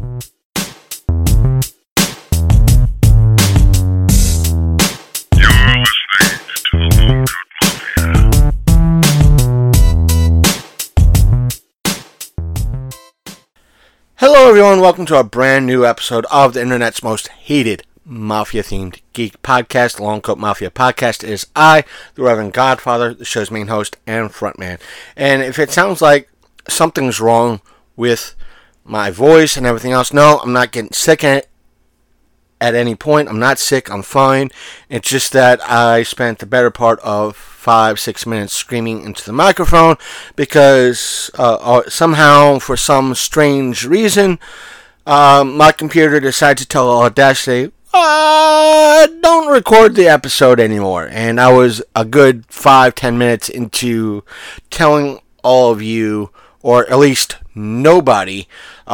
Hello everyone, welcome to a brand new episode of the internet's most hated Mafia-themed geek podcast. Long Coat Mafia Podcast is I, the Reverend Godfather, the show's main host and frontman. And if it sounds like something's wrong with my voice and everything else, no, I'm not getting sick at any point. I'm not sick, I'm fine. It's just that I spent the better part of 5-6 minutes screaming into the microphone because somehow, for some strange reason, my computer decided to tell Audacity, don't record the episode anymore. And I was a good 5-10 minutes into telling all of you, or at least nobody,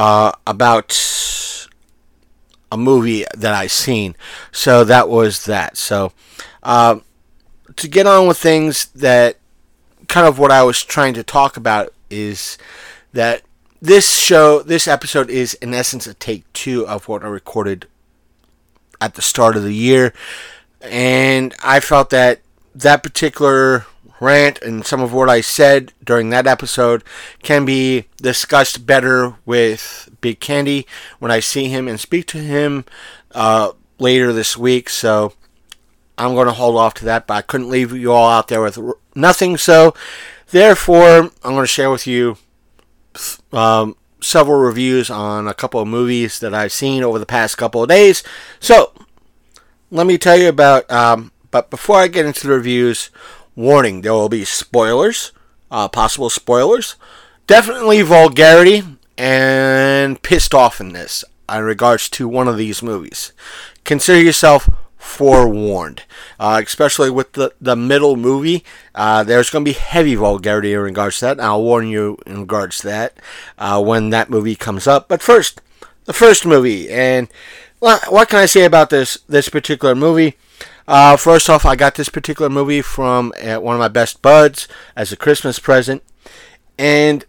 about a movie that I seen. So that was that. So to get on with things, that kind of what I was trying to talk about is that this episode is in essence a take 2 of what I recorded at the start of the year, and I felt that particular rant and some of what I said during that episode can be discussed better with Big Candy when I see him and speak to him later this week. So I'm going to hold off to that, but I couldn't leave you all out there with nothing. So therefore, I'm going to share with you several reviews on a couple of movies that I've seen over the past couple of days. So let me tell you about, but before I get into the reviews, warning, there will be spoilers, possible spoilers, definitely vulgarity, and pissed off in this in regards to one of these movies. Consider yourself forewarned, especially with the middle movie. There's going to be heavy vulgarity in regards to that, and I'll warn you in regards to that when that movie comes up. But first, the first movie, and what can I say about this particular movie? First off, I got this particular movie from one of my best buds as a Christmas present, and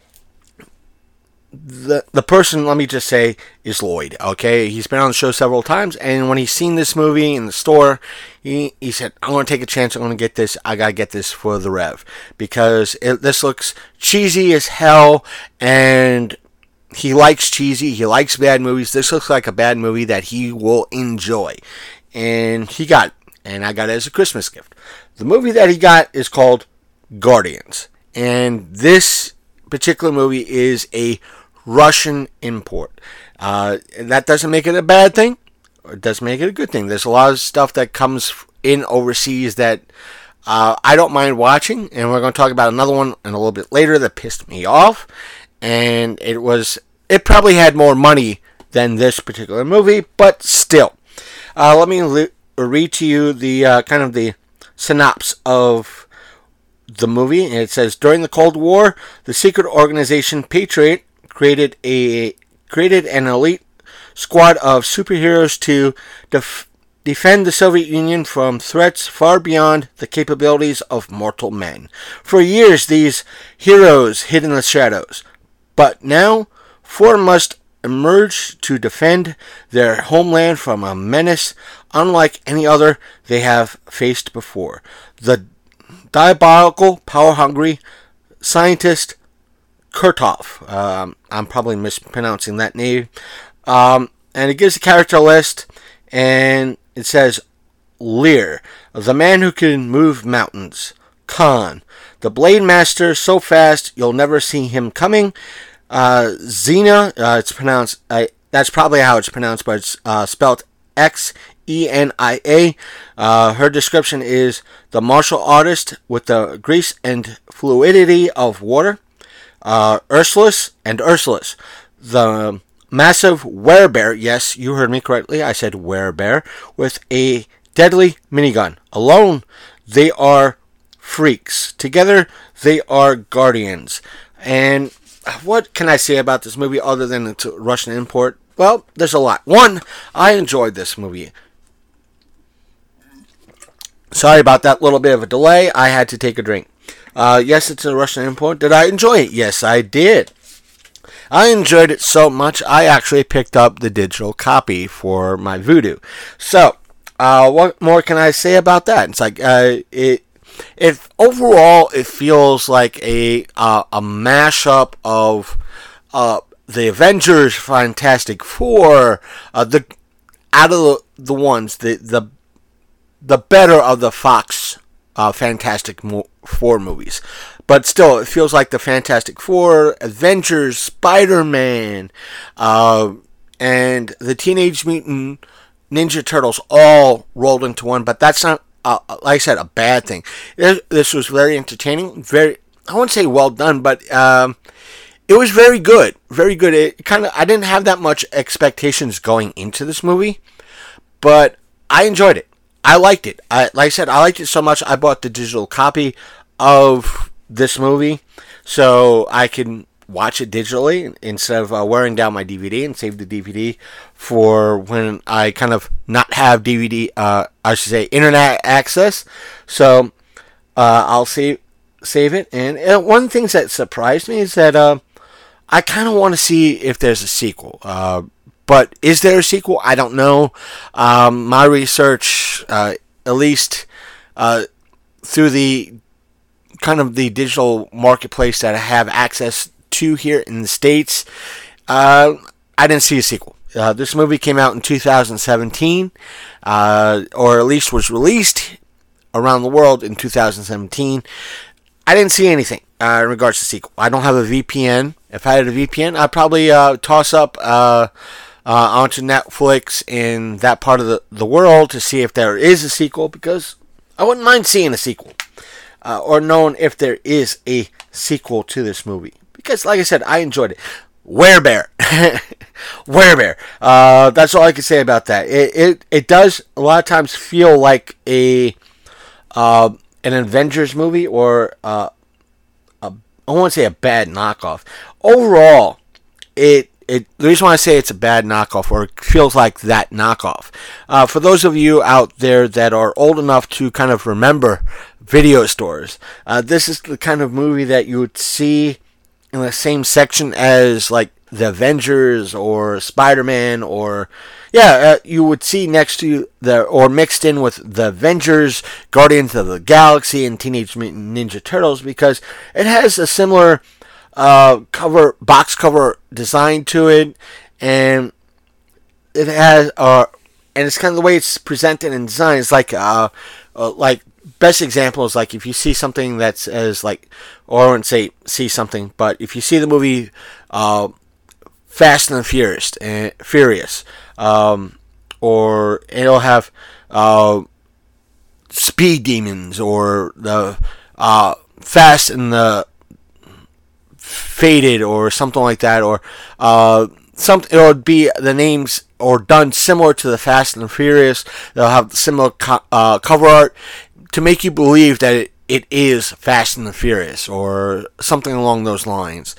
the person, let me just say, is Lloyd. Okay, he's been on the show several times, and when he's seen this movie in the store, he said, "I'm going to take a chance. I'm going to get this. I got to get this for the Rev because this looks cheesy as hell." And he likes cheesy. He likes bad movies. This looks like a bad movie that he will enjoy, and he got it. And I got it as a Christmas gift. The movie that he got is called Guardians, and this particular movie is a Russian import. That doesn't make it a bad thing, or it doesn't make it a good thing. There's a lot of stuff that comes in overseas that I don't mind watching, and we're going to talk about another one in a little bit later that pissed me off, and it probably had more money than this particular movie, but still. Let me read to you the kind of the synopsis of the movie. And it says, during the Cold War, the secret organization Patriot created an elite squad of superheroes to defend the Soviet Union from threats far beyond the capabilities of mortal men. For years, these heroes hid in the shadows, but now 4 must emerge to defend their homeland from a menace unlike any other they have faced before. The diabolical, power-hungry scientist Kurtov. I'm probably mispronouncing that name. And it gives a character list, and it says Lear, the man who can move mountains. Khan, the blade master so fast you'll never see him coming. Xenia, it's pronounced, that's probably how it's pronounced, but it's spelled Xenia. Her description is the martial artist with the grace and fluidity of water. Ursulus, the massive werebear, yes, you heard me correctly, I said werebear, with a deadly minigun. Alone, they are freaks. Together, they are guardians. And what can I say about this movie other than it's a Russian import? Well, there's a lot. One, I enjoyed this movie. Sorry about that little bit of a delay. I had to take a drink. Yes, it's a Russian import. Did I enjoy it? Yes, I did. I enjoyed it so much, I actually picked up the digital copy for my Vudu. So, what more can I say about that? It's like it overall it feels like a mashup of the Avengers, Fantastic Four, the out of the ones the better of the Fox Fantastic Four movies. But still, it feels like the Fantastic Four, Avengers, Spider-Man, and the Teenage Mutant Ninja Turtles all rolled into one. But that's not, like I said, a bad thing. This was very entertaining. I wouldn't say well done, but it was very good. Very good. I didn't have that much expectations going into this movie, but I enjoyed it. I liked it. Like I said, I liked it so much, I bought the digital copy of this movie so I can watch it digitally instead of wearing down my DVD, and save the DVD for when I kind of not have DVD, I should say internet access. So I'll save it. And one of the things that surprised me is that I kind of want to see if there's a sequel. But is there a sequel? I don't know. My research, at least through the kind of the digital marketplace that I have access to here in the States, I didn't see a sequel. This movie came out in 2017, or at least was released around the world in 2017. I didn't see anything in regards to sequel. I don't have a VPN. If I had a VPN, I'd probably toss up onto Netflix in that part of the world to see if there is a sequel, because I wouldn't mind seeing a sequel. Or knowing if there is a sequel to this movie. Because, like I said, I enjoyed it. Werebear. Werebear. That's all I can say about that. It does a lot of times feel like an Avengers movie, or I won't say a bad knockoff. Overall, the reason why I say it's a bad knockoff, or it feels like that knockoff, for those of you out there that are old enough to kind of remember video stores, this is the kind of movie that you would see in the same section as like the Avengers or Spider-Man, or you would see next to or mixed in with the Avengers, Guardians of the Galaxy, and Teenage Mutant Ninja Turtles, because it has a similar box cover design to it, and it has and it's kind of the way it's presented and designed. It's like best example is like if you see something that's as like, or I wouldn't say see something, but if you see the movie Fast and the Furious, or it'll have Speed Demons, or the Fast and the Faded, or something like that, or something. It would be the names or done similar to the Fast and the Furious. They'll have similar cover art to make you believe that it is Fast and the Furious, or something along those lines.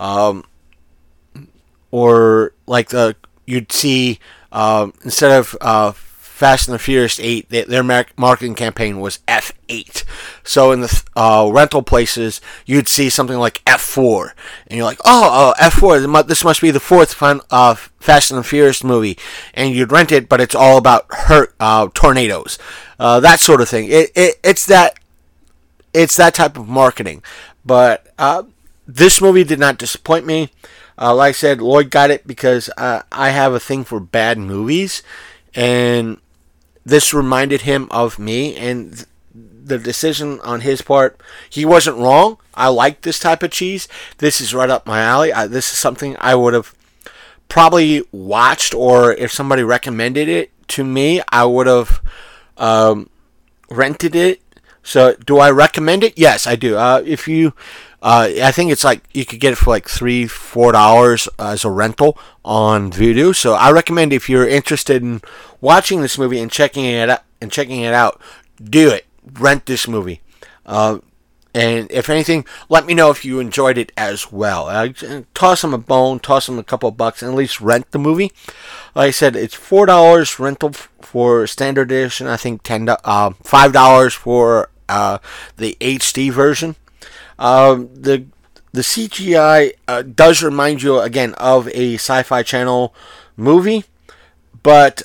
Or like you'd see instead of Fast and the Furious 8, their marketing campaign was F8. So in the rental places, you'd see something like F4, and you're like, oh, F4, this must be the fourth Fast and the Furious movie, and you'd rent it, but it's all about tornadoes, that sort of thing. It's that type of marketing. But this movie did not disappoint me. Like I said, Lloyd got it because I have a thing for bad movies, and this reminded him of me, and the decision on his part, he wasn't wrong. I like this type of cheese. This is right up my alley. This is something I would have probably watched, or if somebody recommended it to me, I would have rented it. So, do I recommend it? Yes, I do. If you, I think it's like you could get it for like $3-4 as a rental on Vudu. So I recommend, if you're interested in watching this movie and checking it out, do it. Rent this movie. And if anything, let me know if you enjoyed it as well. Toss them a bone, toss them a couple of bucks, and at least rent the movie. Like I said, it's $4 rental for standard edition. I think $5 for the HD version. The the CGI does remind you again of a Sci-Fi Channel movie, but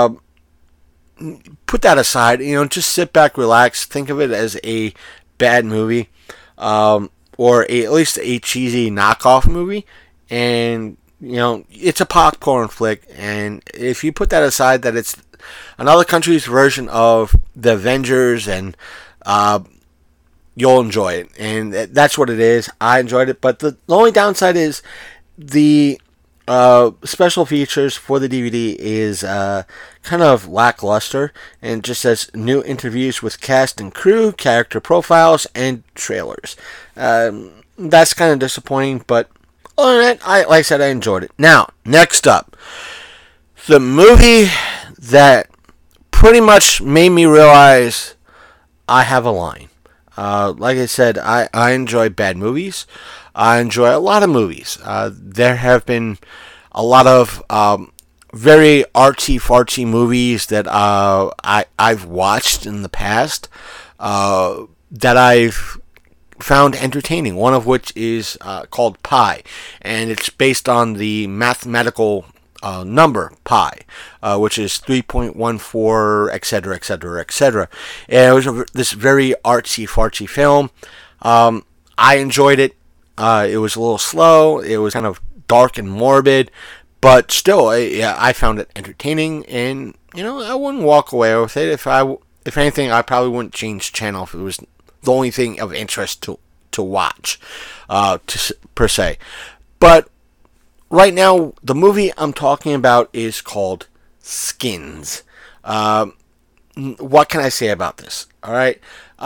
put that aside. Just sit back, relax, think of it as a bad movie, or at least a cheesy knockoff movie, and it's a popcorn flick. And if you put that aside, that it's another country's version of the Avengers, and you'll enjoy it. And that's what it is. I enjoyed it, but the only downside is the special features for the DVD is kind of lackluster, and just says new interviews with cast and crew, character profiles, and trailers. That's kind of disappointing, but other than that, like I said, I enjoyed it. Now, next up, the movie that pretty much made me realize I have a line. Like I said, I enjoy bad movies. I enjoy a lot of movies. There have been a lot of very artsy-fartsy movies that I've watched in the past that I've found entertaining. One of which is called Pi, and it's based on the mathematical number pi, which is 3.14, etc., etc., etc. And it was this very artsy-fartsy film. I enjoyed it. It was a little slow. It was kind of dark and morbid, but still, I found it entertaining. And I wouldn't walk away with it. If anything, I probably wouldn't change channel if it was the only thing of interest to watch, per se. But right now, the movie I'm talking about is called Skins. What can I say about this? All right.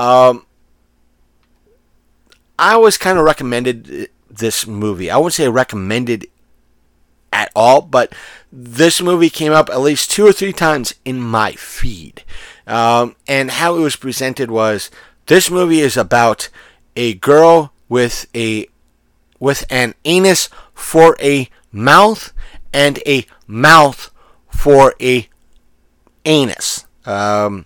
I was kind of recommended this movie. I wouldn't say recommended at all, but this movie came up at least 2 or 3 times in my feed. And how it was presented was, this movie is about a girl with an anus for a mouth and a mouth for a anus. And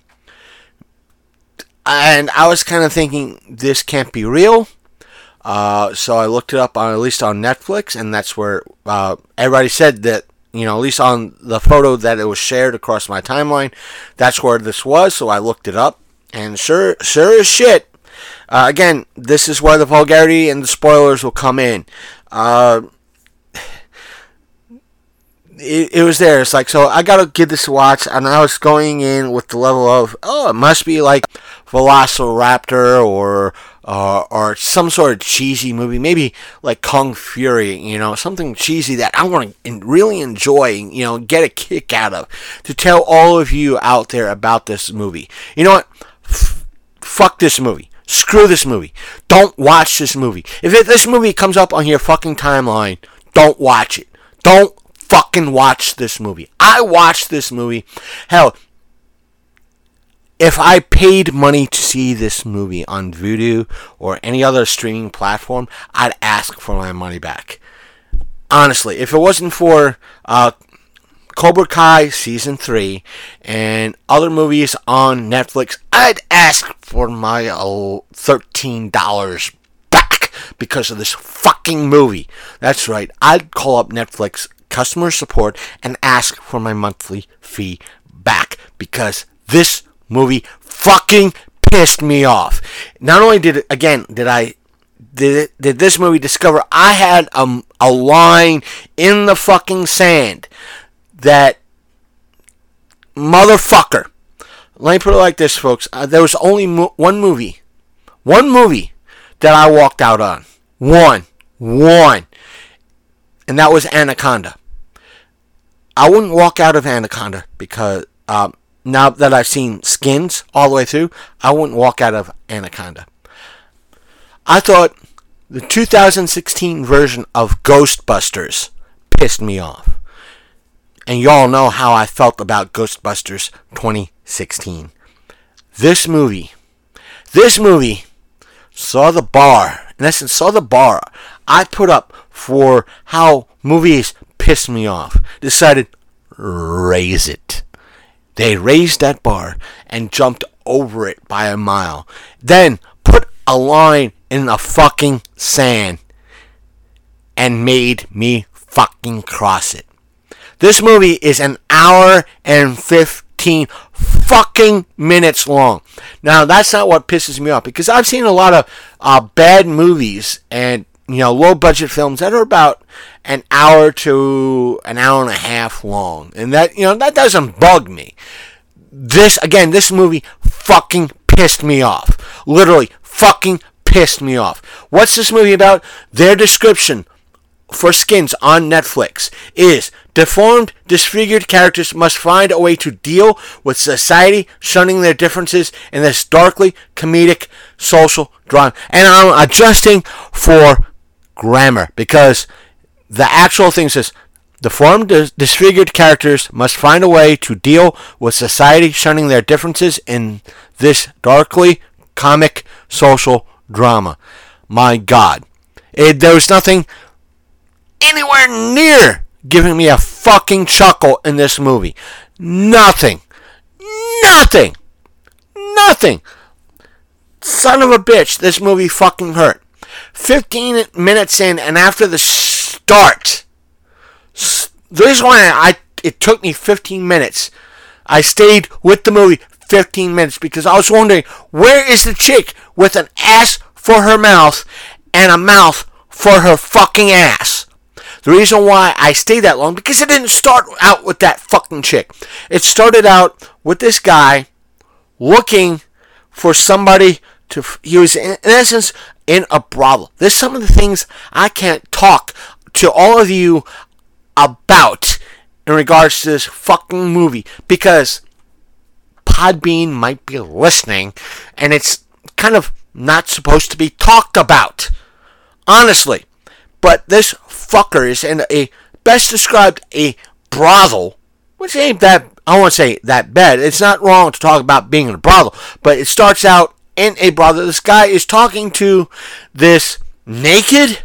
I was kind of thinking, this can't be real. So I looked it up at least on Netflix, and that's where everybody said that, at least on the photo that it was shared across my timeline, that's where this was. So I looked it up, and sure as shit, again, this is where the vulgarity and the spoilers will come in. It was there. It's like, so I gotta give this a watch, and I was going in with the level of, it must be like Velociraptor or or some sort of cheesy movie, maybe like Kung Fury, something cheesy that I want to really enjoy, get a kick out of, to tell all of you out there about this movie. You know what? Fuck this movie. Screw this movie. Don't watch this movie. If this movie comes up on your fucking timeline, don't watch it. Don't fucking watch this movie. I watched this movie. Hell, if I paid money to see this movie on Vudu or any other streaming platform, I'd ask for my money back. Honestly, if it wasn't for Cobra Kai Season 3 and other movies on Netflix, I'd ask for my $13 back because of this fucking movie. That's right, I'd call up Netflix customer support and ask for my monthly fee back because this movie fucking pissed me off. Not only did this movie discover I had a line in the fucking sand that motherfucker. Let me put it like this, folks. There was only one movie that I walked out on. One. And that was Anaconda. I wouldn't walk out of Anaconda because now that I've seen Skins all the way through, I wouldn't walk out of Anaconda. I thought the 2016 version of Ghostbusters pissed me off. And y'all know how I felt about Ghostbusters 2016. This movie saw the bar. In essence, saw the bar I put up for how movies piss me off. Decided, raise it. They raised that bar and jumped over it by a mile. Then put a line in the fucking sand. and made me fucking cross it. This movie is an hour and 15 fucking minutes long. Now, that's not what pisses me off, because I've seen a lot of bad movies and, low budget films that are about an hour to an hour and a half long. And that, that doesn't bug me. This movie fucking pissed me off. Literally fucking pissed me off. What's this movie about? Their description for Skins on Netflix is: deformed, disfigured characters must find a way to deal with society shunning their differences in this darkly comedic social drama. And I'm adjusting for grammar, because the actual thing says deformed, disfigured characters must find a way to deal with society shunning their differences in this darkly comic social drama. My God. There was nothing anywhere near giving me a fucking chuckle in this movie. Nothing. Son of a bitch, this movie fucking hurt. 15 minutes in, and after the start, the reason why it took me 15 minutes, I stayed with the movie 15 minutes, because I was wondering, where is the chick with an ass for her mouth and a mouth for her fucking ass? The reason why I stayed that long, because it didn't start out with that fucking chick. It started out with this guy looking for somebody to... He was, in essence, in a brothel. There's some of the things I can't talk to all of you about in regards to this fucking movie, because Podbean might be listening, and it's kind of not supposed to be talked about. Honestly. But this fucker is in best described a brothel, which ain't that, I won't say that bad. It's not wrong to talk about being in a brothel, but it starts out in a brothel. This guy is talking to this naked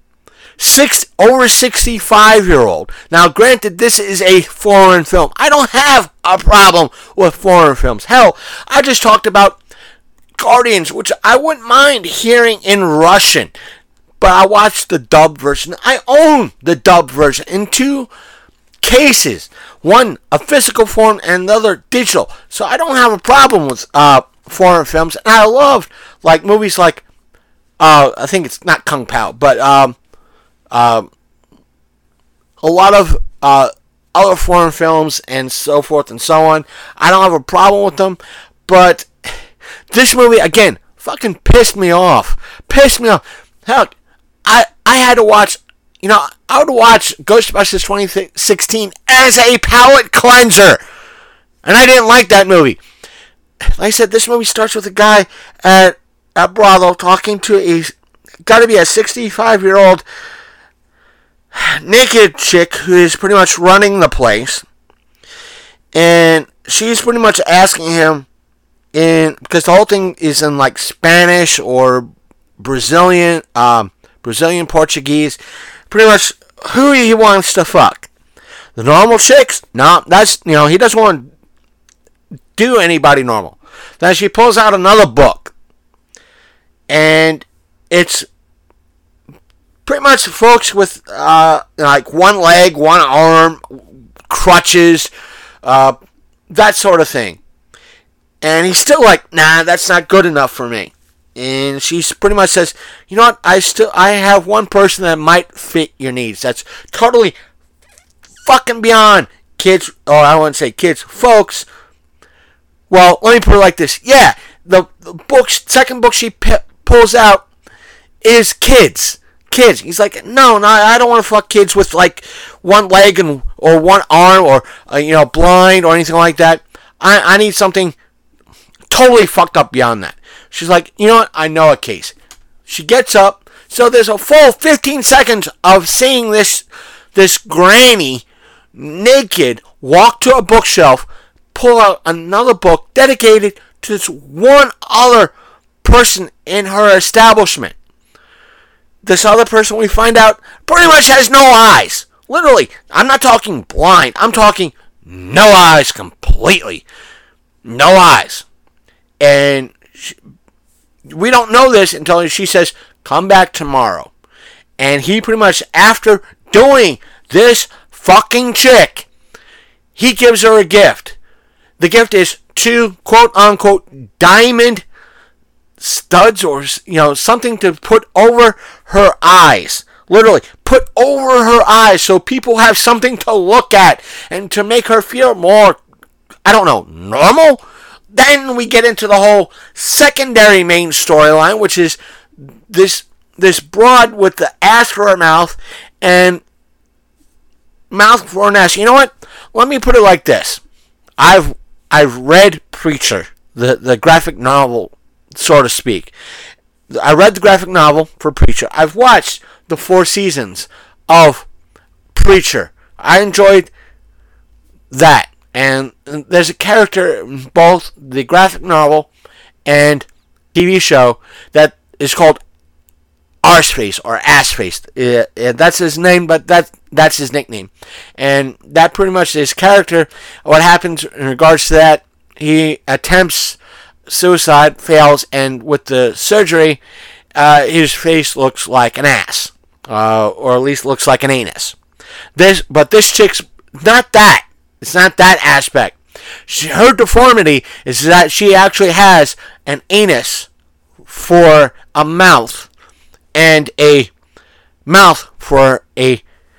over 65-year-old. Now, granted, this is a foreign film. I don't have a problem with foreign films. Hell, I just talked about Guardians, which I wouldn't mind hearing in Russian. But I watched the dubbed version. I own the dubbed version in two cases. One, a physical form, and the other, digital. So I don't have a problem with foreign films. And I love movies like, I think it's not Kung Pao, but a lot of other foreign films and so forth and so on. I don't have a problem with them. But this movie, again, fucking pissed me off. Hell, I had to watch, I would watch Ghostbusters 2016 as a palate cleanser. And I didn't like that movie. Like I said, this movie starts with a guy at a brothel talking to gotta be a 65-year-old naked chick who is pretty much running the place. And she's pretty much asking him, because the whole thing is in Spanish or Brazilian Portuguese, pretty much who he wants to fuck. The normal chicks, no, that's, he doesn't want to do anybody normal. Then she pulls out another book, and it's pretty much folks with one leg, one arm, crutches, that sort of thing. And he's still nah, that's not good enough for me. And she pretty much says, you know what, I have one person that might fit your needs. That's totally fucking beyond kids, or I wouldn't say kids, folks. Well, let me put it like this. Yeah, the second book she pulls out is kids. He's like, no, I don't want to fuck kids with one leg or one arm or blind or anything like that. I need something totally fucked up beyond that. She's like, you know what? I know a case. She gets up. So there's a full 15 seconds of seeing this granny naked walk to a bookshelf, pull out another book dedicated to this one other person in her establishment. This other person, we find out, pretty much has no eyes. Literally. I'm not talking blind. I'm talking no eyes completely. No eyes. And we don't know this until she says, come back tomorrow. And he pretty much, after doing this fucking chick, he gives her a gift. The gift is 2 quote-unquote diamond studs, or something to put over her eyes. Literally, put over her eyes so people have something to look at and to make her feel more, normal. Then we get into the whole secondary main storyline, which is this broad with the ass for her mouth and mouth for an ass. You know what? Let me put it like this. I've read Preacher, the graphic novel, so to speak. I read the graphic novel for Preacher. I've watched the 4 seasons of Preacher. I enjoyed that. And there's a character in both the graphic novel and TV show that is called Arseface or Assface. That's his name, but that's his nickname. And that pretty much is character. What happens in regards to that, he attempts suicide, fails, and with the surgery, his face looks like an ass. Or at least looks like an anus. But this chick's not that. It's not that aspect. Her deformity is that she actually has an anus for a mouth and a mouth for an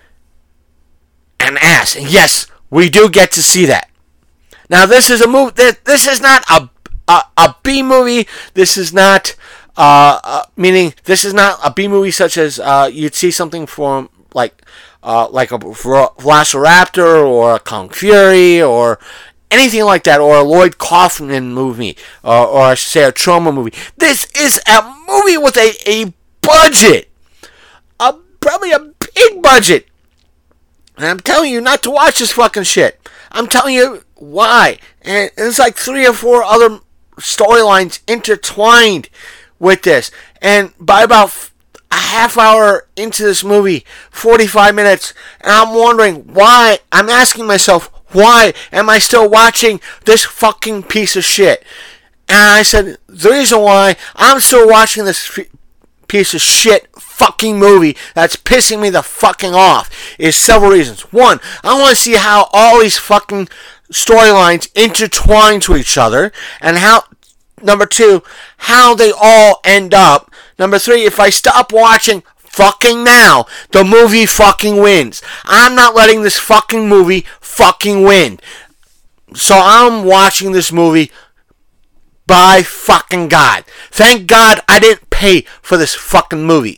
ass. And yes, we do get to see that. Now, this is a movie. This is not a B movie. This is not meaning this is not a B movie such as you'd see something from like a Velociraptor or a Kung Fury or anything like that, or a Lloyd Kaufman movie, or I should say a Trauma movie. This is a movie with a budget, probably a big budget. And I'm telling you not to watch this fucking shit. I'm telling you why. And it's like 3 or 4 other storylines intertwined with this. And by about a half hour into this movie, 45 minutes, and I'm wondering why. I'm asking myself, why am I still watching this fucking piece of shit? And I said, the reason why I'm still watching this piece of shit fucking movie that's pissing me the fucking off is several reasons. One, I want to see how all these fucking storylines intertwine to each other, and how, number 2, how they all end up. Number 3, if I stop watching fucking now, the movie fucking wins. I'm not letting this fucking movie fucking win. So I'm watching this movie by fucking God. Thank God I didn't pay for this fucking movie.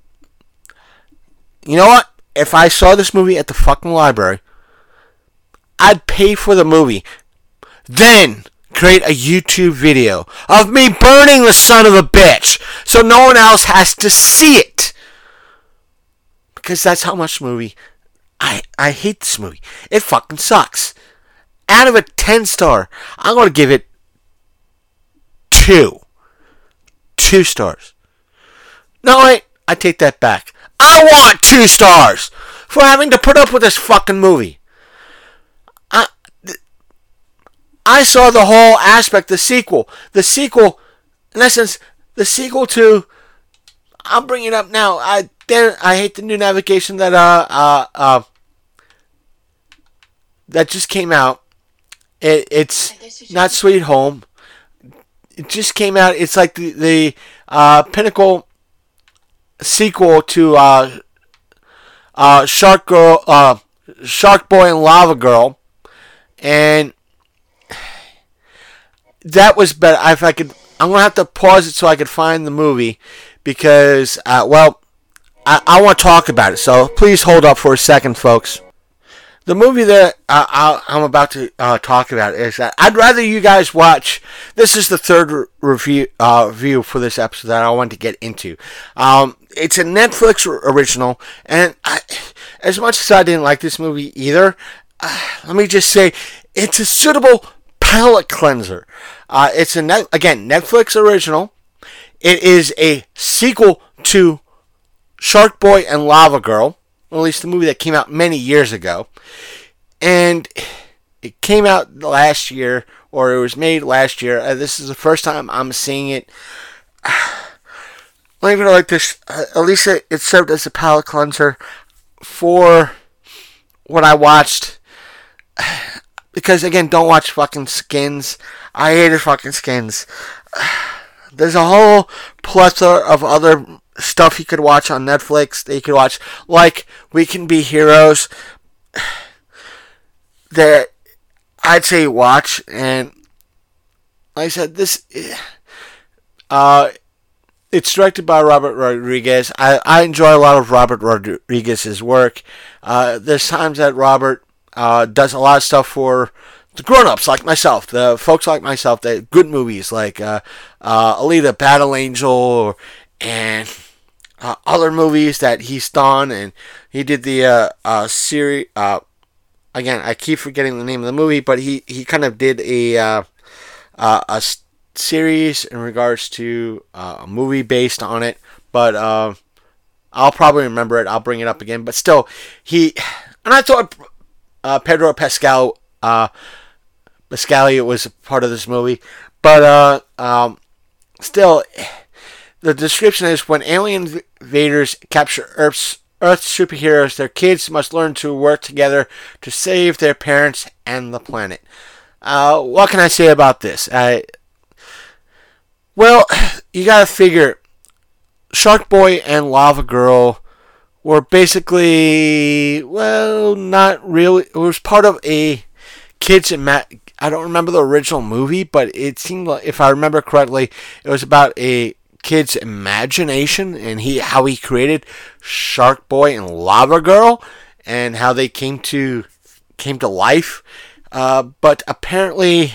You know what? If I saw this movie at the fucking library, I'd pay for the movie. Then create a YouTube video of me burning the son of a bitch so no one else has to see it. Because that's how much movie I hate this movie. It fucking sucks. Out of a 10-star, I'm going to give it 2. 2 stars. No, wait, I take that back. I want 2 stars for having to put up with this fucking movie. I saw the whole aspect, the sequel. The sequel, in essence, the sequel to, I'm bringing it up now, I hate the new navigation that just came out. It's not Sweet Home. It just came out. It's like the pinnacle sequel to Shark Boy and Lava Girl, and that was better. If I could, I'm gonna have to pause it so I could find the movie because, I want to talk about it. So please hold up for a second, folks. The movie that I'm about to talk about is that I'd rather you guys watch. This is the third review for this episode that I want to get into. It's a Netflix original, and as much as I didn't like this movie either, let me just say it's a suitable palate cleanser. It's again Netflix original. It is a sequel to Shark Boy and Lava Girl. Or at least the movie that came out many years ago. And it came out last year, or it was made last year. This is the first time I'm seeing it. let me put it like this. At least it served as a palate cleanser for what I watched. Because, again, don't watch fucking Skins. I hated fucking Skins. There's a whole plethora of other stuff you could watch on Netflix that you could watch, like We Can Be Heroes, that I'd say watch. And like I said, it's directed by Robert Rodriguez. I enjoy a lot of Robert Rodriguez's work. There's times that Robert does a lot of stuff for the grown-ups like myself, the folks like myself, that good movies like Alita, Battle Angel, and other movies that he's done. And he did the series. Again, I keep forgetting the name of the movie, but he kind of did a series in regards to a movie based on it. But I'll probably remember it. I'll bring it up again. But still, and I thought Pedro Pascal was a part of this movie, but still, the description is: when alien invaders capture Earth's superheroes, their kids must learn to work together to save their parents and the planet. What can I say about this? Well, you gotta figure, Shark Boy and Lava Girl were basically, well, not really. It was part of a kids I don't remember the original movie, but it seemed like, if I remember correctly, it was about a kid's imagination and how he created Shark Boy and Lava Girl and how they came to life. But apparently,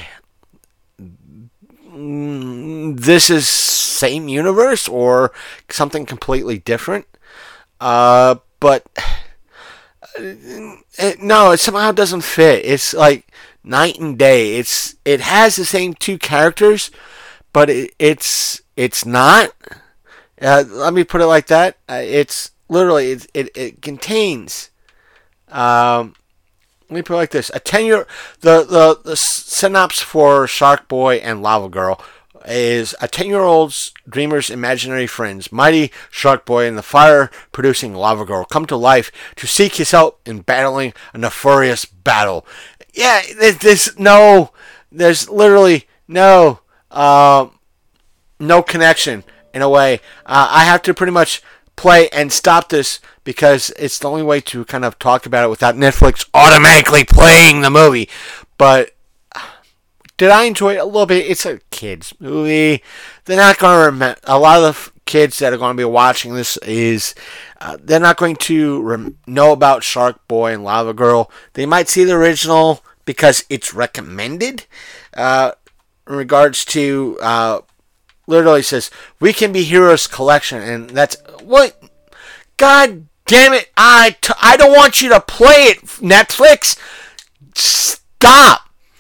this is same universe or something completely different. But no, it somehow doesn't fit. It's like night and day. It has the same two characters, but it's not. Let me put it like that. It's literally it contains. Let me put it like this: the synopsis for Shark Boy and Lava Girl is a 10-year-old's dreamer's imaginary friends, Mighty Shark Boy and the fire-producing Lava Girl, come to life to seek his help in battling a nefarious battle. Yeah, there's literally no connection in a way. I have to pretty much play and stop this because it's the only way to kind of talk about it without Netflix automatically playing the movie. But did I enjoy it a little bit? It's a kids movie. They're not going to remember. A lot of the kids that are going to be watching this they're not going to know about Shark Boy and Lava Girl. They might see the original because it's recommended. In regards to literally says We Can Be Heroes collection, and that's what. God damn it! I don't want you to play it, Netflix. Stop.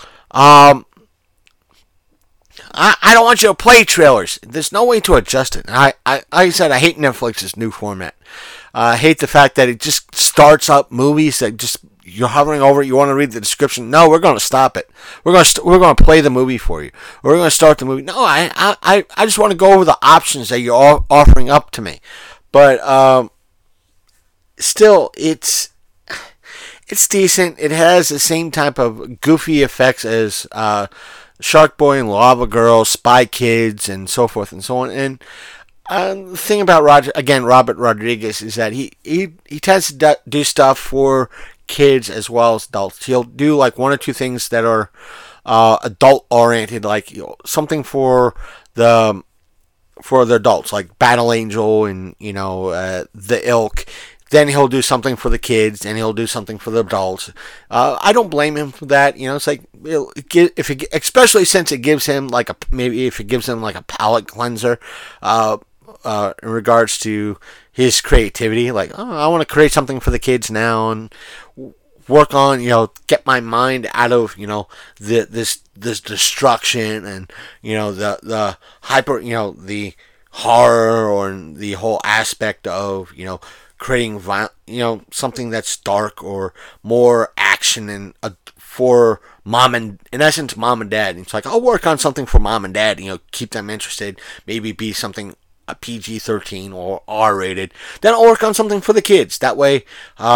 I don't want you to play trailers. There's no way to adjust it. Like I said, I hate Netflix's new format. I hate the fact that it just starts up movies that just you're hovering over it. You want to read the description. No, we're going to stop it. We're going to play the movie for you. We're going to start the movie. No, I just want to go over the options that you're offering up to me. But still, it's decent. It has the same type of goofy effects as Shark Boy and Lava Girl, Spy Kids, and so forth and so on. And the thing about Robert Rodriguez is that he tends to do stuff for kids as well as adults. He'll do like one or two things that are adult oriented, like something for the adults, like Battle Angel and the Ilk. Then he'll do something for the kids, and he'll do something for the adults. I don't blame him for that. It's like especially since it gives him like a palate cleanser in regards to his creativity. Like, I want to create something for the kids now and work on get my mind out of this destruction and the hyper the horror or the whole aspect of creating something that's dark or more action and for in essence mom and dad. And it's like, I'll work on something for mom and dad, keep them interested, maybe be something a PG-13 or R-rated, then I'll work on something for the kids. That way,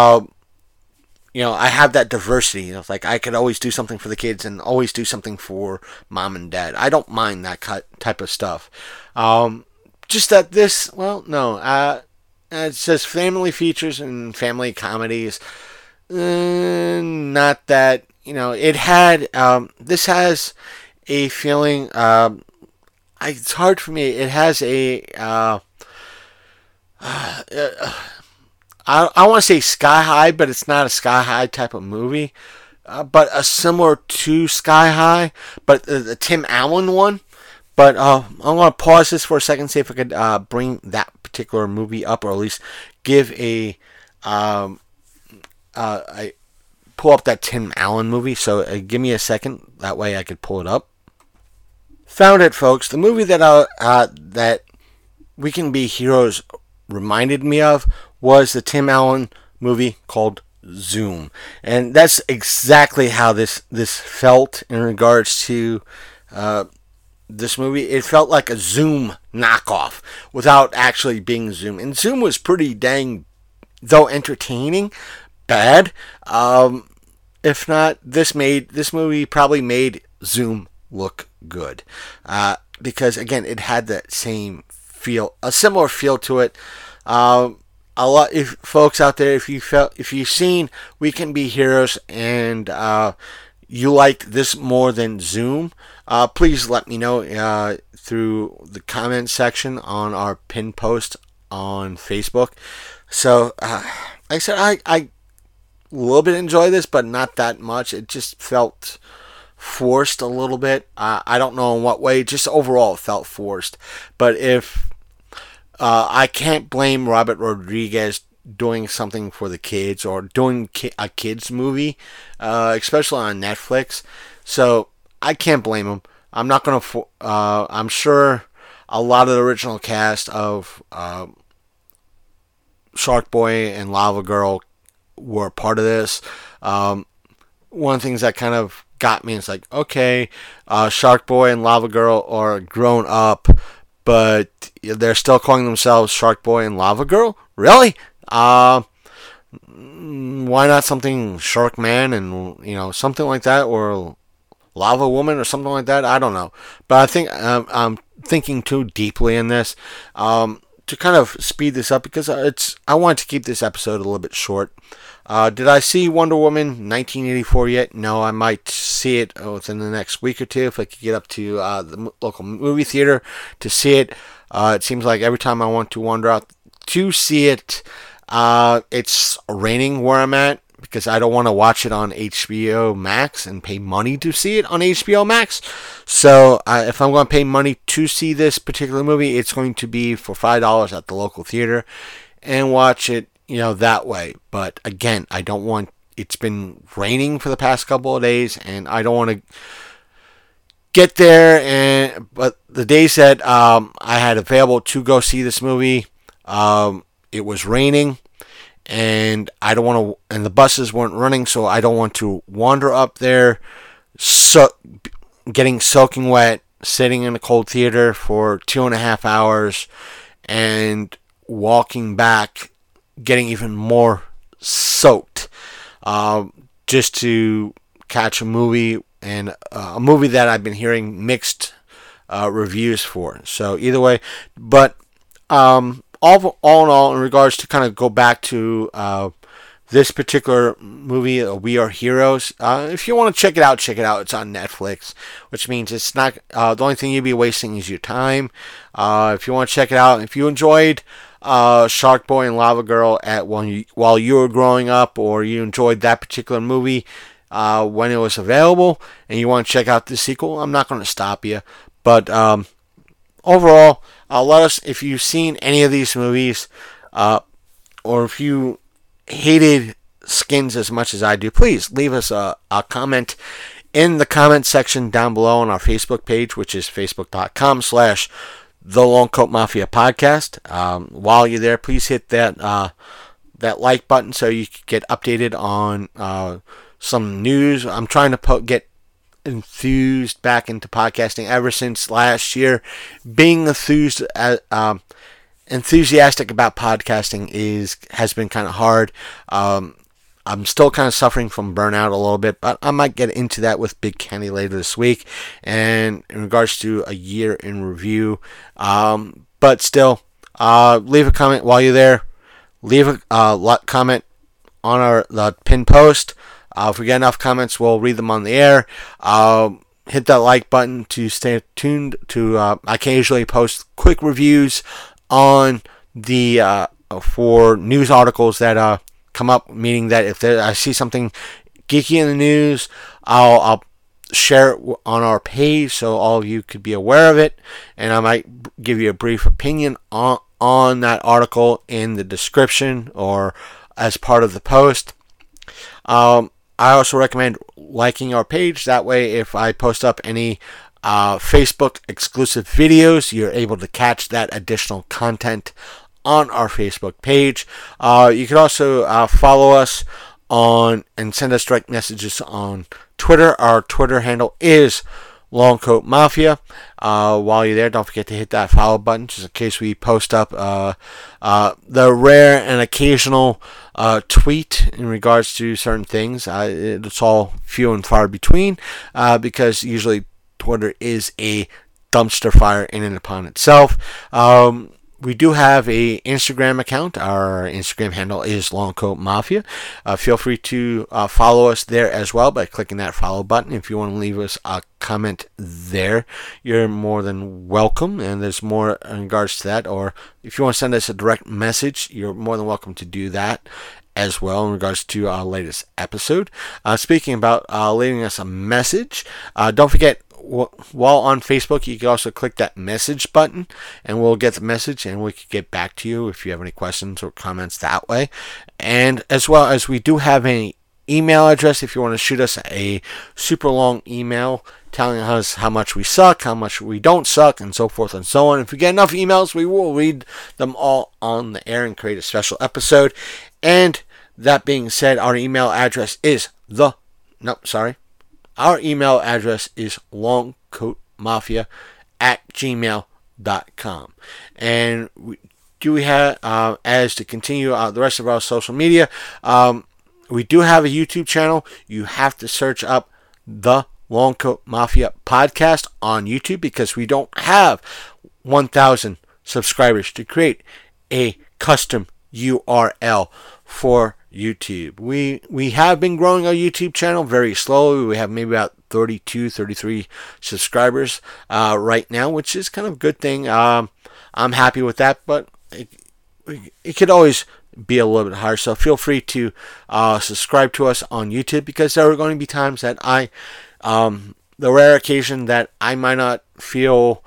I have that diversity. Like I could always do something for the kids and always do something for mom and dad. I don't mind that type of stuff. Just that this, well, no. It says family features and family comedies. Not that, it had, this has a feeling, it's hard for me. It has a, I want to say Sky High, but it's not a Sky High type of movie. But a similar to Sky High, but the Tim Allen one. But I'm going to pause this for a second, see if I could bring that particular movie up, or at least give I pull up that Tim Allen movie. So give me a second, that way I could pull it up. Found it, folks. The movie that We Can Be Heroes reminded me of was the Tim Allen movie called Zoom, and that's exactly how this felt in regards to this movie. It felt like a Zoom knockoff without actually being Zoom, and Zoom was pretty dang, though entertaining, bad. If not, this movie probably made Zoom look good, because again, it had that same feel, a similar feel to it. A lot, if folks out there, if you've seen We Can Be Heroes and you liked this more than Zoom, please let me know through the comment section on our pinned post on Facebook. So, like I said, I a little bit enjoy this, but not that much. It just felt forced a little bit. I don't know in what way. Just overall, it felt forced. But if I can't blame Robert Rodriguez doing something for the kids or doing a kids movie, especially on Netflix. So I can't blame him. I'm not gonna. I'm sure a lot of the original cast of Shark Boy and Lava Girl were part of this. One of the things that kind of got me is like, okay, Shark Boy and Lava Girl are grown up, but they're still calling themselves Shark Boy and Lava Girl? Really? Why not something Shark Man and, something like that, or Lava Woman or something like that? I don't know. But I think I'm thinking too deeply in this to kind of speed this up, because I wanted to keep this episode a little bit short. Did I see Wonder Woman 1984 yet? No, I might see it within the next week or two if I could get up to the local movie theater to see it. It seems like every time I want to wander out to see it, it's raining where I'm at, because I don't want to watch it on HBO Max and pay money to see it on HBO Max. So if I'm going to pay money to see this particular movie, it's going to be for $5 at the local theater and watch it, that way. But again, I don't want. It's been raining for the past couple of days, and I don't want to get there. But the days that I had available to go see this movie, it was raining, and I don't want to. And the buses weren't running, so I don't want to wander up there, getting soaking wet, sitting in a cold theater for 2.5 hours, and walking back, getting even more soaked, just to catch a movie, and a movie that I've been hearing mixed reviews for. So either way, but all in all, in regards to kind of go back to this particular movie, We Are Heroes. If you want to check it out, It's on Netflix, which means it's not the only thing you'd be wasting is your time. If you want to check it out, if you enjoyed Shark Boy and Lava Girl while you were growing up, or you enjoyed that particular movie when it was available, and you want to check out the sequel, I'm not going to stop you. But overall, let us, if you've seen any of these movies, or if you hated Skins as much as I do, please leave us a comment in the comment section down below on our Facebook page, which is facebook.com/The Long Coat Mafia Podcast. While you're there, please hit that like button so you can get updated on some news. I'm trying to get enthused back into podcasting ever since last year. Being enthusiastic about podcasting has been kind of hard. I'm still kind of suffering from burnout a little bit, but I might get into that with Big Kenny later this week. And in regards to a year in review, but still, leave a comment while you're there. Leave a comment on the pinned post. If we get enough comments, we'll read them on the air. Hit that like button to stay tuned to. I occasionally post quick reviews on the for news articles that come up. Meaning that if I see something geeky in the news, I'll share it on our page so all of you could be aware of it, and I might give you a brief opinion on that article in the description or as part of the post. I also recommend liking our page. That way, if I post up any Facebook exclusive videos, you're able to catch that additional content on our Facebook page. You can also follow us on and send us direct messages on Twitter. Our Twitter handle is Longcoat Mafia. While you're there, don't forget to hit that follow button just in case we post up the rare and occasional tweet in regards to certain things. It's all few and far between because usually Twitter is a dumpster fire in and upon itself. We do have a Instagram account. Our Instagram handle is Longcoat Mafia. Feel free to follow us there as well by clicking that follow button. If you want to leave us a comment there, you're more than welcome. And there's more in regards to that. Or if you want to send us a direct message, you're more than welcome to do that as well in regards to our latest episode. Speaking about leaving us a message, don't forget, while on Facebook, you can also click that message button and we'll get the message and we can get back to you if you have any questions or comments that way. And as well as we do have an email address if you want to shoot us a super long email telling us how much we suck, how much we don't suck, and so forth and so on. If we get enough emails, we will read them all on the air and create a special episode. And that being said, our email address is Our email address is longcoatmafia@gmail.com. And we have, as to continue the rest of our social media, we do have a YouTube channel. You have to search up the Longcoat Mafia podcast on YouTube because we don't have 1,000 subscribers to create a custom URL for YouTube. We have been growing our YouTube channel very slowly. We have maybe about 33 subscribers right now, which is kind of a good thing. I'm happy with that, but it could always be a little bit higher. So feel free to subscribe to us on YouTube because there are going to be times that the rare occasion that I might not feel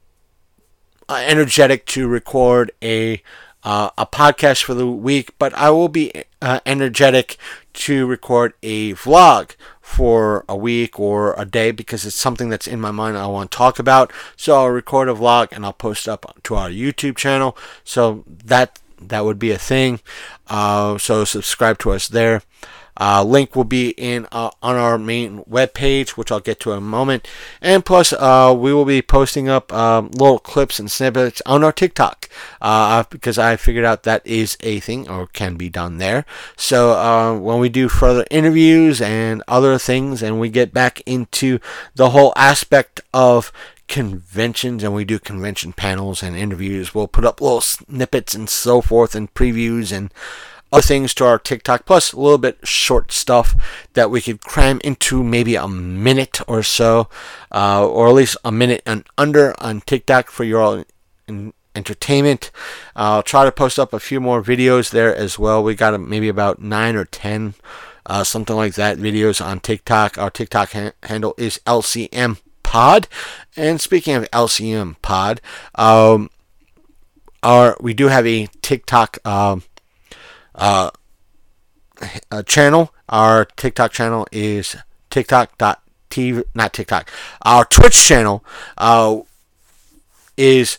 energetic to record a podcast for the week, but I will be energetic to record a vlog for a week or a day because it's something that's in my mind I want to talk about. So I'll record a vlog and I'll post up to our YouTube channel. So that would be a thing. So subscribe to us there. Link will be on our main webpage, which I'll get to in a moment. And plus, we will be posting up little clips and snippets on our TikTok because I figured out that is a thing or can be done there. So when we do further interviews and other things and we get back into the whole aspect of conventions and we do convention panels and interviews, we'll put up little snippets and so forth and previews and other things to our TikTok, plus a little bit short stuff that we could cram into maybe a minute or so, or at least a minute and under on TikTok for your entertainment. I'll try to post up a few more videos there as well. We got maybe about 9 or 10, something like that, videos on TikTok. Our TikTok handle is LCM Pod. And speaking of LCM Pod, we do have a TikTok channel. Our TikTok channel is TikTok.tv, not TikTok. Our Twitch channel is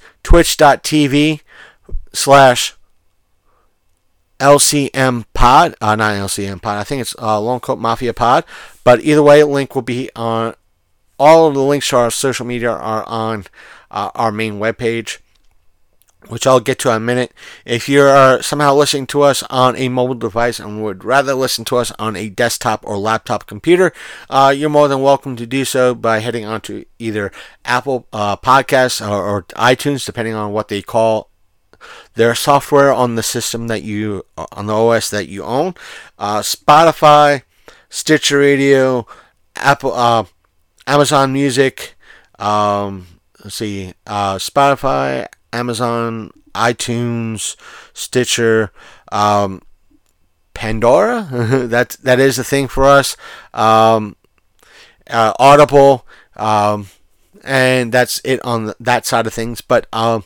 twitch.tv/LCM Pod. Not LCM Pod. I think it's Longcoat Mafia Pod. But either way, link will be on all of the links to our social media are on our main webpage, which I'll get to in a minute. If you're somehow listening to us on a mobile device and would rather listen to us on a desktop or laptop computer, you're more than welcome to do so by heading onto either Apple Podcasts or iTunes, depending on what they call their software on the system that you, on the OS that you own. Spotify, Stitcher Radio, Apple, Amazon Music, Spotify, Amazon, iTunes, Stitcher, Pandora. that is a thing for us. Audible, and that's it on that side of things. But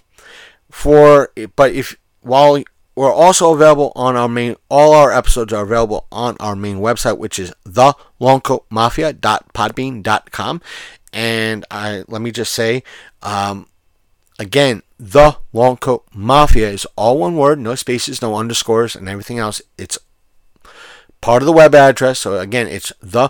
while we're also available on our main, all our episodes are available on our main website, which is thelongcoatmafia.podbean.com. And let me just say, again, The Long Coat Mafia is all one word, no spaces, no underscores, and everything else. It's part of the web address. So again, it's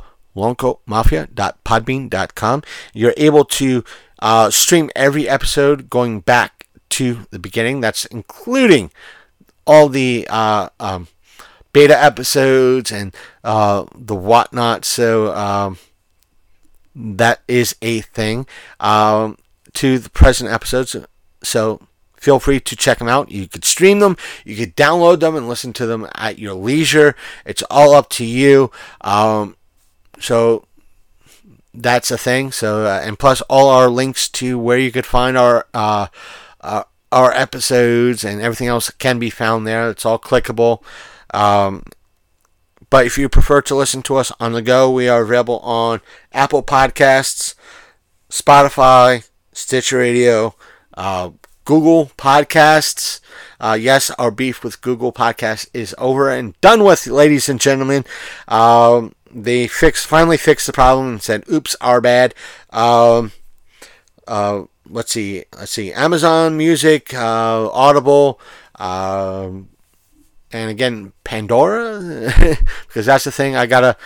thelongcoatmafia.podbean.com. You're able to stream every episode going back to the beginning. That's including all the beta episodes and the whatnot. So that is a thing. To the present episodes, so feel free to check them out. You could stream them, you could download them and listen to them at your leisure. It's all up to you. So that's a thing. So and plus all our links to where you could find our episodes and everything else can be found there. It's all clickable. But if you prefer to listen to us on the go, we are available on Apple Podcasts, Spotify, Stitcher Radio, Google Podcasts. Yes, our beef with Google Podcasts is over and done with, ladies and gentlemen. They finally fixed the problem and said, "Oops, our bad." Let's see. Amazon Music, Audible, and again Pandora, because that's the thing. I gotta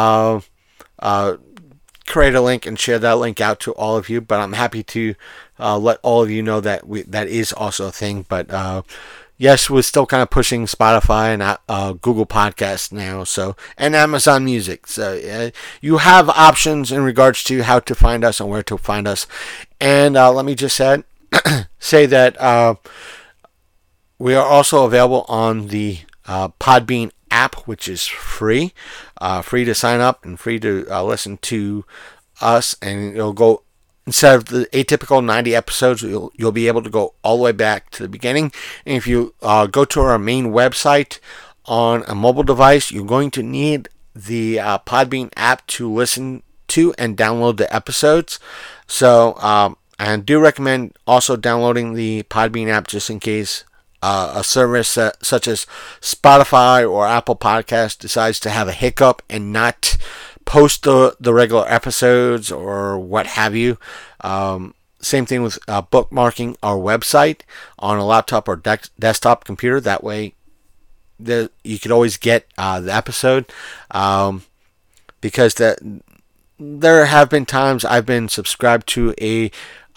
create a link and share that link out to all of you, but I'm happy to let all of you know that that is also a thing. But yes, we're still kind of pushing Spotify and Google Podcasts now, so, and Amazon Music. So you have options in regards to how to find us and where to find us. And let me just say that we are also available on the Podbean app, which is free to sign up and free to listen to us. And it'll go, instead of the atypical 90 episodes, you'll be able to go all the way back to the beginning. And if you go to our main website on a mobile device, you're going to need the Podbean app to listen to and download the episodes. So and do recommend also downloading the Podbean app just in case a service such as Spotify or Apple Podcast decides to have a hiccup and not post the regular episodes or what have you. Same thing with bookmarking our website on a laptop or desktop computer. That way you could always get the episode, because there have been times I've been subscribed to a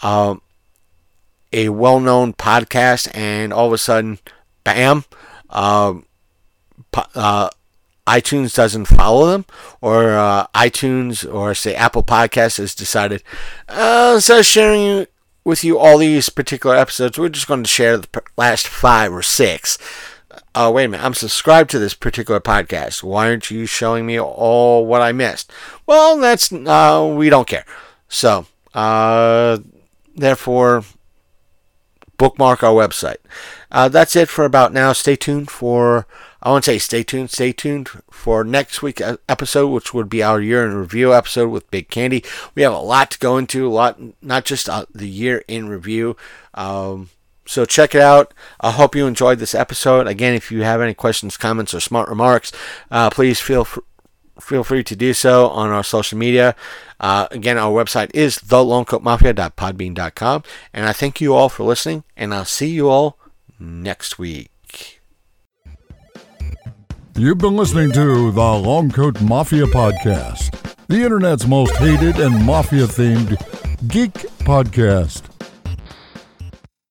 well-known podcast, and all of a sudden, bam, iTunes doesn't follow them, or iTunes or say Apple Podcasts has decided, instead of sharing with you all these particular episodes, we're just going to share the last 5 or 6. Wait a minute, I'm subscribed to this particular podcast. Why aren't you showing me all what I missed? Well, that's we don't care. So, therefore, bookmark our website. That's it for about now. Stay tuned for next week's episode, which would be our year in review episode with Big Candy. We have a lot to go into, not just the year in review. So check it out. I hope you enjoyed this episode. Again, if you have any questions, comments, or smart remarks, please feel free to do so on our social media. Again, our website is thelongcoatmafia.podbean.com. And I thank you all for listening, and I'll see you all next week. You've been listening to the Long Coat Mafia Podcast. the internet's most hated and mafia-themed geek podcast.